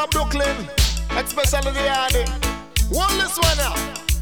from Brooklyn, especially the Yardy. One this one now.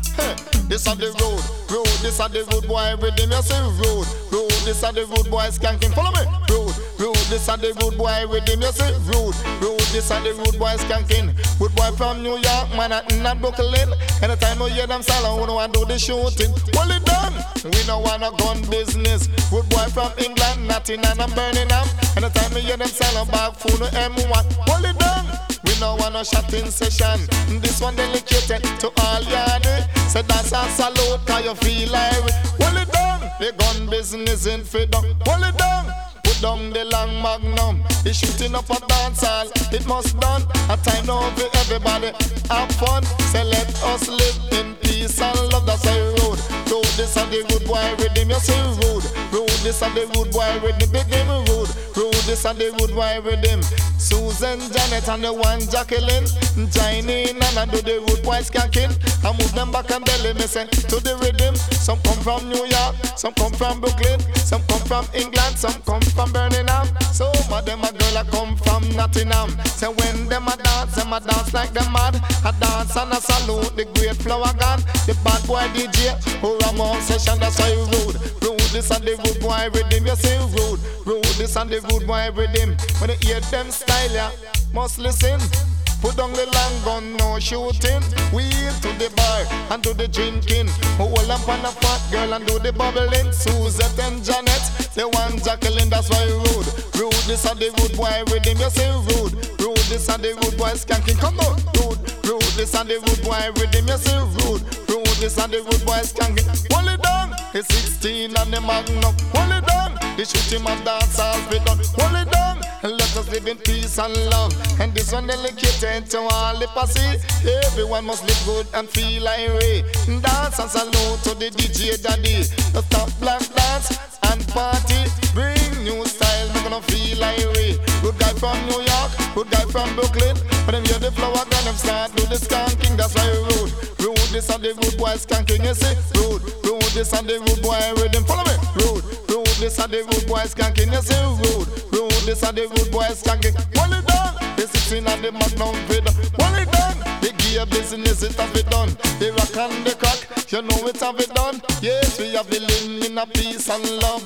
This on the road, this on the road boy rhythm. You say road, this on the road boy skanking. Follow me, road, this on the road boy rhythm. You say road, this on the road boy skanking. Road boy from New York, Manhattan and Brooklyn. Anytime you hear them sound, we want to do the shooting. Hold it down, we don't want a gun business. Road boy from England, Nottingham and Birmingham. Anytime you hear them sound, back phone M1. Hold it down. We no want no shotting session. This one dedicated to all Yardy. Say that's a salute, cause you feel like hold it down. The gun business in freedom. Hold it down. Put down the long magnum. It's shooting up a dance hall. It must done. A time now for everybody have fun. Say let us live in peace and love. That's a road. Road this and the road boy rhythm. You say road. Road this and the road boy rhythm. Big name road. Road this and the road boy rhythm. Susan, Janet and the one Jacqueline join in and I do the road boys skanking. I move them back and belly me say to the rhythm. Some come from New York, some come from Brooklyn, some come from England, some come from Birmingham. Some of them a girl a come from Nottingham. Say when them a dance like them mad. A dance and a salute the great flower gun. The bad boy DJ who Ramon session, that's why you road. Road this and the road boy rhythm. You say road, this and the road boy rhythm. When you hear them style, ya must listen. Put down the long gun, no shooting. Wheel to the bar and do the drinking. Hold up on a fat girl and do the bubbling. Suzette and Janet, the one Jacqueline, that's why road. Road this and the road boy rhythm. You say road this and the road boy skanking. Come on, road this and the road boy rhythm. You say road this and the road boy skanking. Hold it down, it's 16 and the magnum. Hold it down, the shooting of dance has been done. Hold it down, and let us live in peace and love. And this one dedicated to all the posse. Everyone must live good and feel irate. Dance and salute to the DJ daddy. The top black dance and party. Bring new style, we're gonna feel irate. Good guy from New York, good guy from Brooklyn. When them hear the flower gun, them start do the skanking. That's why road this and the road boy skanking. You see road this and the road boy rhythm. Follow me, road this and the road boy skanking. You see road this and the road boy skanking. Hold it down, the 16 and the magnum vid. Hold it down, the gear business it have it done. The rock and the crack, you know it have it done. Yes, we have the living in a peace and love.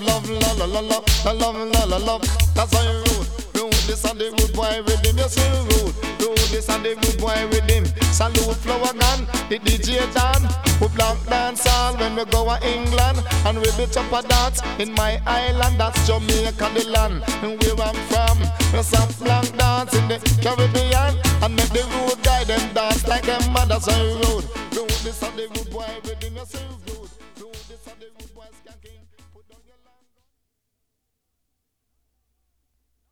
That's why road this and the road boy rhythm. You see road this and the road boy rhythm. Salute flower gun, the DJ Dan. We black dance all when we go to England. And we beat up a dance in my island. That's Jamaica the land, and where I'm from. We some black dance in the Caribbean. And make the road guy them dance like them mothers on the road. Road this and the road boy rhythm. You see